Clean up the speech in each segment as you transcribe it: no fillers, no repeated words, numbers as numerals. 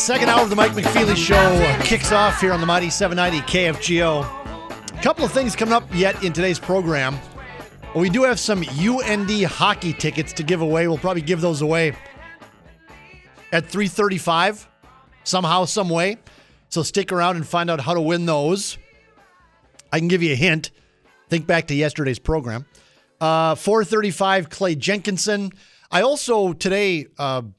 Second hour of the Mike McFeely Show kicks off here on the Mighty 790 KFGO. A couple of things coming up yet in today's program. We do have some UND hockey tickets to give away. We'll probably give those away at 3:35, somehow, some way. So stick around and find out how to win those. I can give you a hint. Think back to yesterday's program. 4:35, Clay Jenkinson. I also today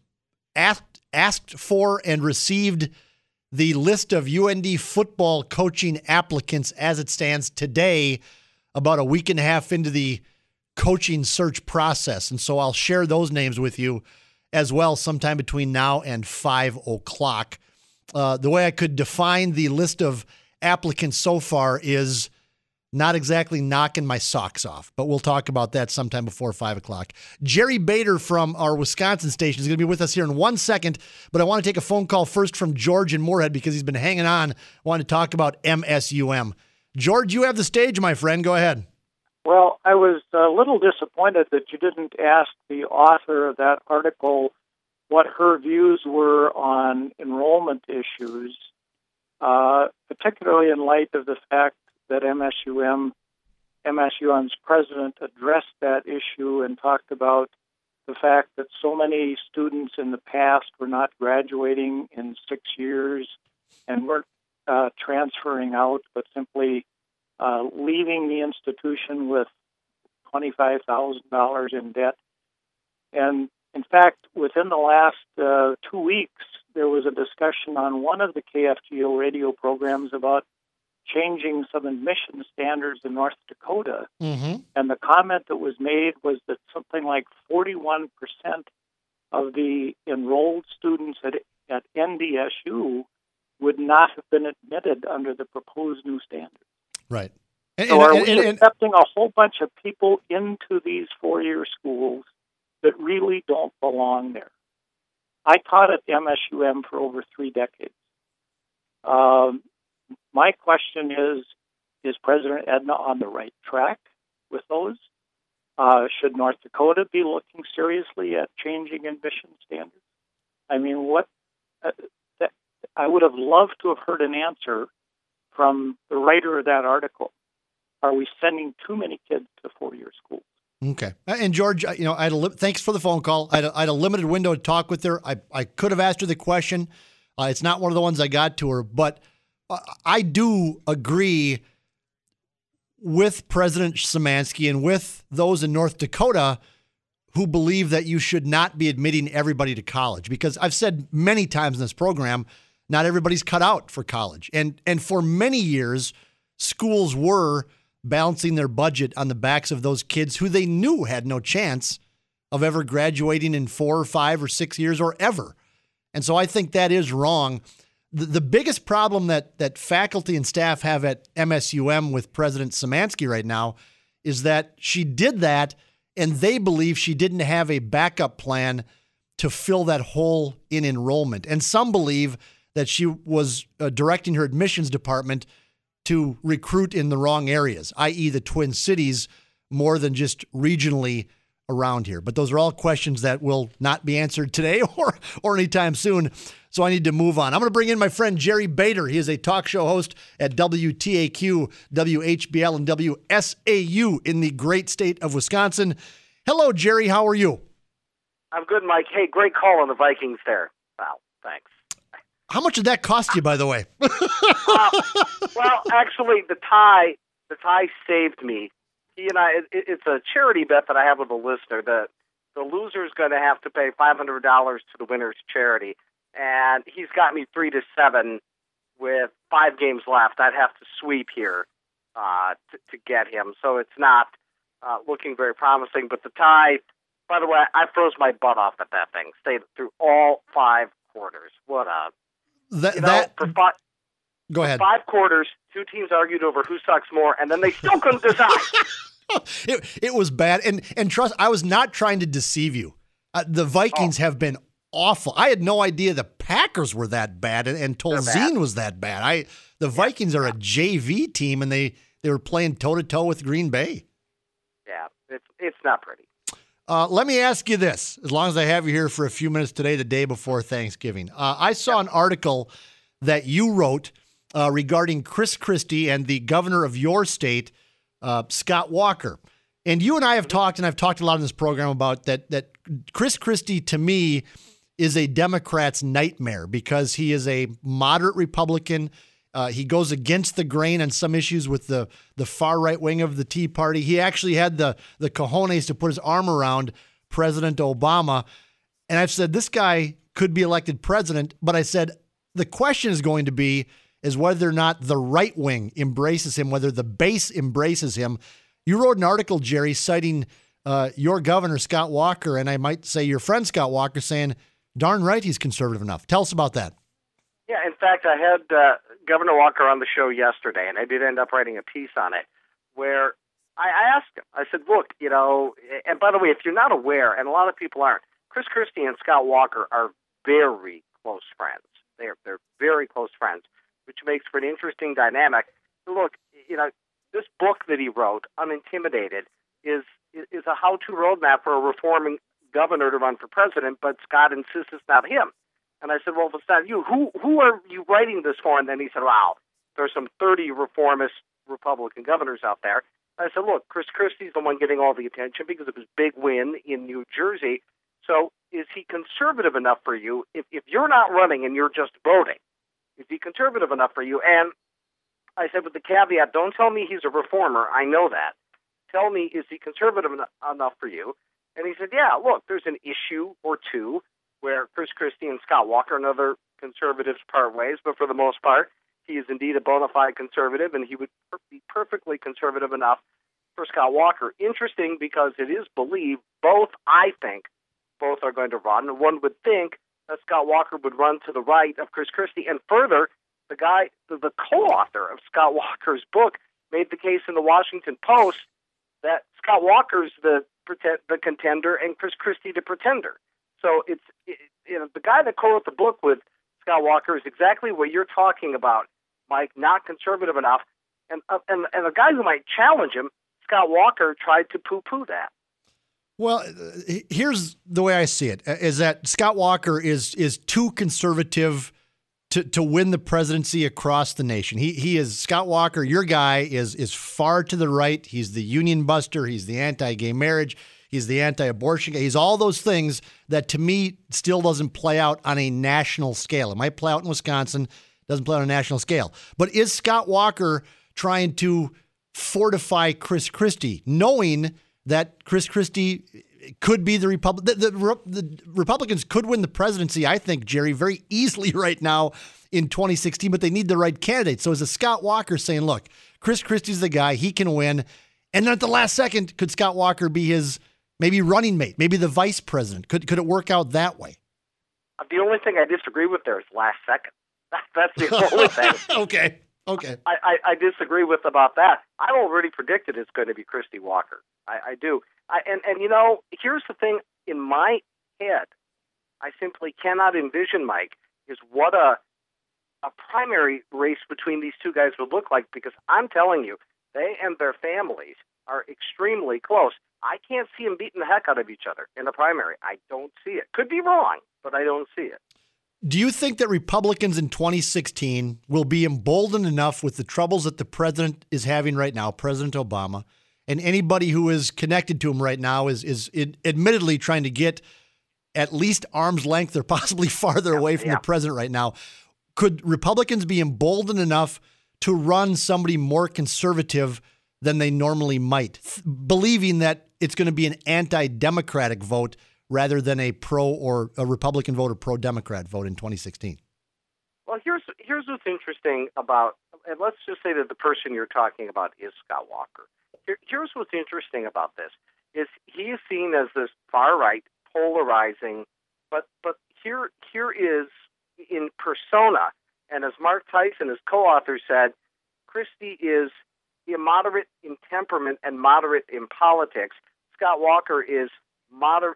asked for and received the list of UND football coaching applicants as it stands today, about a week and a half into the coaching search process. And so I'll share those names with you as well sometime between now and 5 o'clock. The way I could define the list of applicants so far is not exactly knocking my socks off, but we'll talk about that sometime before 5 o'clock. Jerry Bader from our Wisconsin station is going to be with us here in 1 second, but I want to take a phone call first from George in Moorhead because he's been hanging on, wanting to talk about MSUM. George, you have the stage, my friend. Go ahead. Well, I was a little disappointed that you didn't ask the author of that article what her views were on enrollment issues, particularly in light of the fact that MSUM's president addressed that issue and talked about the fact that so many students in the past were not graduating in 6 years and weren't transferring out, but simply leaving the institution with $25,000 in debt. And in fact, within the last 2 weeks, there was a discussion on one of the KFGO radio programs about changing some admission standards in North Dakota. Mm-hmm. And the comment that was made was that something like 41% of the enrolled students at NDSU would not have been admitted under the proposed new standards. Right. So are we accepting a whole bunch of people into these four-year schools that really don't belong there? I taught at MSUM for over 3 decades. My question is President Edna on the right track with those? Should North Dakota be looking seriously at changing admission standards? I mean, I would have loved to have heard an answer from the writer of that article. Are we sending too many kids to four-year schools? Okay. And George, thanks for the phone call. I had a limited window to talk with her. I could have asked her the question. It's not one of the ones I got to her, but I do agree with President Szymanski and with those in North Dakota who believe that you should not be admitting everybody to college, because I've said many times in this program, not everybody's cut out for college. And for many years, schools were balancing their budget on the backs of those kids who they knew had no chance of ever graduating in 4 or 5 or 6 years or ever. And so I think that is wrong. The biggest problem that faculty and staff have at MSUM with President Szymanski right now is that she did that, and they believe she didn't have a backup plan to fill that hole in enrollment. And some believe that she was directing her admissions department to recruit in the wrong areas, i.e. the Twin Cities, more than just regionally around here. But those are all questions that will not be answered today or anytime soon. So I need to move on. I'm going to bring in my friend Jerry Bader. He is a talk show host at WTAQ, WHBL, and WSAU in the great state of Wisconsin. Hello, Jerry. How are you? I'm good, Mike. Hey, great call on the Vikings there. Wow, thanks. How much did that cost you, by the way? Well, actually, the tie saved me. He and I, it's a charity bet that I have with a listener that the loser's going to have to pay $500 to the winner's charity. And he's got me 3-7 with 5 games left. I'd have to sweep here to get him. So it's not looking very promising. But the tie, by the way, I froze my butt off at that thing. Stayed through all 5 quarters. What a... Go ahead. 5 quarters, 2 teams argued over who sucks more, and then they still couldn't decide. It was bad. And trust, I was not trying to deceive you. The Vikings have been awful. I had no idea the Packers were that bad and Tolzien was that bad. The Vikings are a JV team, and they were playing toe-to-toe with Green Bay. Yeah, it's not pretty. Let me ask you this, as long as I have you here for a few minutes today, the day before Thanksgiving. I saw an article that you wrote regarding Chris Christie and the governor of your state, Scott Walker. And you and I have talked, and I've talked a lot in this program about that Chris Christie, to me, is a Democrat's nightmare because he is a moderate Republican. He goes against the grain on some issues with the far right wing of the Tea Party. He actually had the cojones to put his arm around President Obama. And I've said this guy could be elected president, but I said the question is going to be is whether or not the right wing embraces him, whether the base embraces him. You wrote an article, Jerry, citing your governor, Scott Walker, and I might say your friend Scott Walker, saying, darn right he's conservative enough. Tell us about that. Yeah, in fact, I had Governor Walker on the show yesterday, and I did end up writing a piece on it where I asked him, I said, look, and by the way, if you're not aware, and a lot of people aren't, Chris Christie and Scott Walker are very close friends. They're very close friends, which makes for an interesting dynamic. Look, this book that he wrote, Unintimidated, is a how-to roadmap for a reforming governor to run for president, but Scott insists it's not him. And I said, well, if it's not you, who are you writing this for? And then he said, wow, there's some 30 reformist Republican governors out there. And I said, look, Chris Christie's the one getting all the attention because of his big win in New Jersey. So is he conservative enough for you? If you're not running and you're just voting, is he conservative enough for you? And I said, with the caveat, don't tell me he's a reformer. I know that. Tell me, is he conservative enough for you? And he said, yeah, look, there's an issue or two where Chris Christie and Scott Walker and other conservatives part ways, but for the most part, he is indeed a bona fide conservative, and he would be perfectly conservative enough for Scott Walker. Interesting because it is believed I think both are going to run, and one would think that Scott Walker would run to the right of Chris Christie. And further, the co-author of Scott Walker's book made the case in the Washington Post that Scott Walker's the contender and Chris Christie the pretender. So it's the guy that co-wrote the book with Scott Walker is exactly what you're talking about, Mike. Not conservative enough, and the guy who might challenge him, Scott Walker, tried to poo-poo that. Well, here's the way I see it: is that Scott Walker is too conservative to win the presidency across the nation. He is Scott Walker. Your guy is far to the right. He's the union buster. He's the anti-gay marriage. He's the anti-abortion guy. He's all those things that, to me, still doesn't play out on a national scale. It might play out in Wisconsin, doesn't play out on a national scale. But is Scott Walker trying to fortify Chris Christie, knowing that Chris Christie could be the Republican? The Republicans could win the presidency, I think, Jerry, very easily right now in 2016, but they need the right candidate. So is a Scott Walker saying, look, Chris Christie's the guy, he can win. And then at the last second, could Scott Walker be his maybe running mate, maybe the vice president? Could it work out that way? The only thing I disagree with there is last second. That's the only thing. Okay. I disagree with about that. I've already predicted it's going to be Christie Walker. I do. And here's the thing in my head. I simply cannot envision, Mike, is what a primary race between these two guys would look like, because I'm telling you, they and their families are extremely close. I can't see them beating the heck out of each other in the primary. I don't see it. Could be wrong, but I don't see it. Do you think that Republicans in 2016 will be emboldened enough with the troubles that the president is having right now, President Obama, and anybody who is connected to him right now is admittedly trying to get at least arm's length or possibly farther away from the president right now? Could Republicans be emboldened enough to run somebody more conservative than they normally might, believing that it's going to be an anti-democratic vote rather than a pro or a Republican vote or pro-Democrat vote in 2016? Well, here's what's interesting about, and let's just say that the person you're talking about is Scott Walker. Here's what's interesting about this, is he is seen as this far-right, polarizing, but here is in persona, and as Mark Tyson, his co-author, said, Christie is immoderate in temperament and moderate in politics. Scott Walker is moderate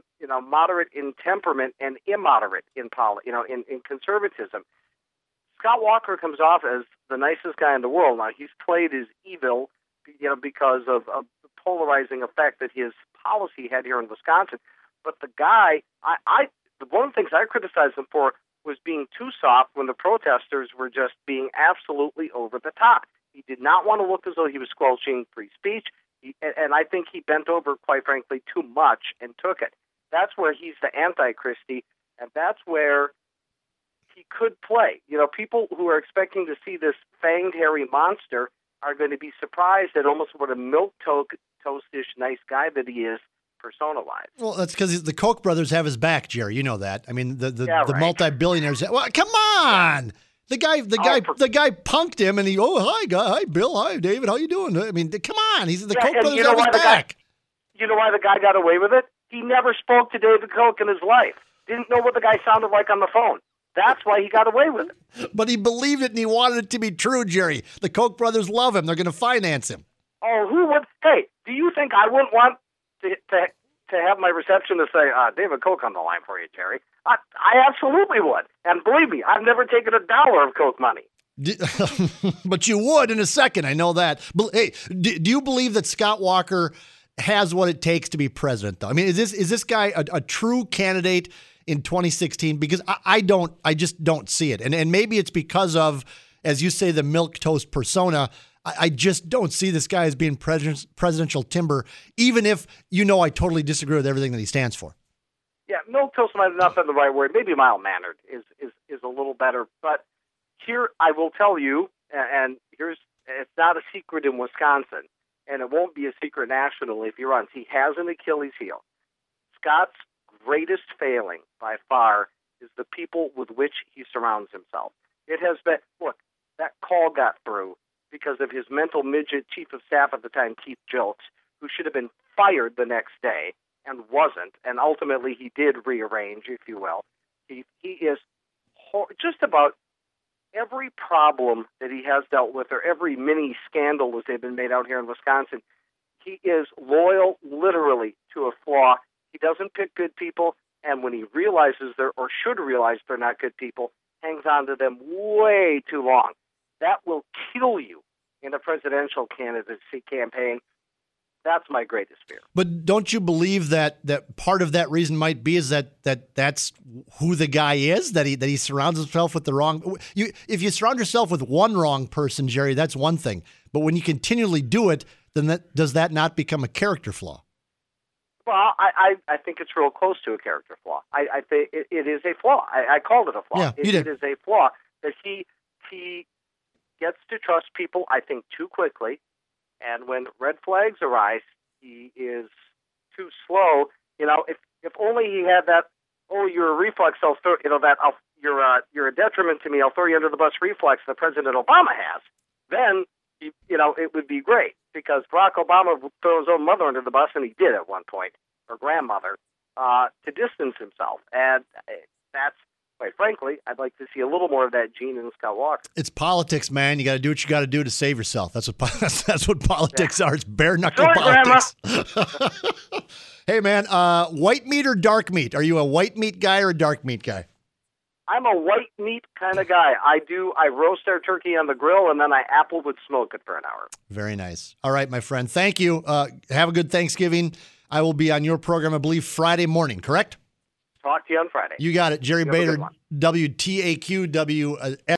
in temperament and immoderate in conservatism. Scott Walker comes off as the nicest guy in the world. Now, he's played as evil, because of polarizing effect that his policy had here in Wisconsin. But the guy, one of the things I criticized him for was being too soft when the protesters were just being absolutely over the top. He did not want to look as though he was squelching free speech, and I think he bent over, quite frankly, too much and took it. That's where he's the anti-Christie, and that's where he could play. You know, people who are expecting to see this fanged, hairy monster are going to be surprised at almost what a milquetoast-ish nice guy that he is, persona-wise. Well, that's because the Koch brothers have his back, Jerry. You know that. I mean, the right. multi-billionaires. Well, come on. The guy punked him, and hi Bill, hi David, how you doing? I mean, come on, he's the Koch brothers have his back. You know why the guy got away with it? He never spoke to David Koch in his life. Didn't know what the guy sounded like on the phone. That's why he got away with it. But he believed it, and he wanted it to be true, Jerry. The Koch brothers love him. They're going to finance him. Oh, who would? Hey, do you think I wouldn't want to have my receptionist say, David Koch on the line for you, Jerry? I absolutely would. And believe me, I've never taken $1 of Koch money. But you would in a second. I know that. But, hey, do you believe that Scott Walker has what it takes to be president, though? I mean, is this guy a true candidate in 2016? Because I just don't see it. And maybe it's because of, as you say, the milquetoast persona. I just don't see this guy as being presidential timber, even if I totally disagree with everything that he stands for. Yeah, milquetoast might not been the right word. Maybe mild-mannered is a little better. But here I will tell you, and it's not a secret in Wisconsin, and it won't be a secret nationally if he runs. He has an Achilles heel. Scott's greatest failing by far is the people with which he surrounds himself. It has been, look, that call got through because of his mental midget chief of staff at the time, Keith Jilks, who should have been fired the next day and wasn't, and ultimately he did rearrange, if you will. He is just about every problem that he has dealt with, or every mini scandal as they've been made out here in Wisconsin, he is loyal literally to a flaw. He doesn't pick good people, and when he realizes or should realize they're not good people, hangs on to them way too long. That will kill you in a presidential candidacy campaign. That's my greatest fear. But don't you believe that part of that reason might be is that's who the guy is, that he surrounds himself with the wrong? If you surround yourself with one wrong person, Jerry, that's one thing. But when you continually do it, then does that not become a character flaw? Well, I think it's real close to a character flaw. I think it is a flaw. I called it a flaw. Yeah, you did. It is a flaw that he gets to trust people, I think, too quickly. And when red flags arise, he is too slow. You know, if only he had that, you're a reflex, you're a detriment to me, I'll throw you under the bus reflex that President Obama has, then, it would be great. Because Barack Obama would throw his own mother under the bus, and he did at one point, or grandmother, to distance himself. And that's, quite frankly, I'd like to see a little more of that gene in Scott Walker. It's politics, man. You got to do what you got to do to save yourself. That's what politics are. It's bare knuckle politics. Hey, man, white meat or dark meat? Are you a white meat guy or a dark meat guy? I'm a white meat kind of guy. I roast our turkey on the grill, and then I applewood smoke it for an hour. Very nice. All right, my friend. Thank you. Have a good Thanksgiving. I will be on your program, I believe, Friday morning, correct? Talk to you on Friday. You got it. Jerry Bader, WTAQ,